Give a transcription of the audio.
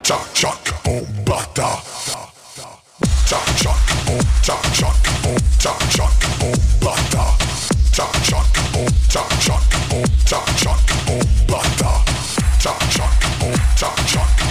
Chak chak on bata. Chak chak on chak chak on chak chak on bata. Chak chak on chak chak on chak chak on bata. Chak chak on chak chak.